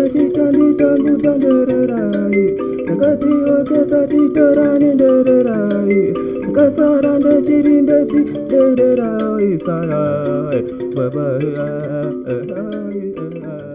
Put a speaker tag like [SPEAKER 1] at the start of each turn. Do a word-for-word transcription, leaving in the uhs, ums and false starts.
[SPEAKER 1] chichandi tambu tanderai. Nakati oke sati torani derai. Kasarande chirinde ti derai. Sarai. Bye bye.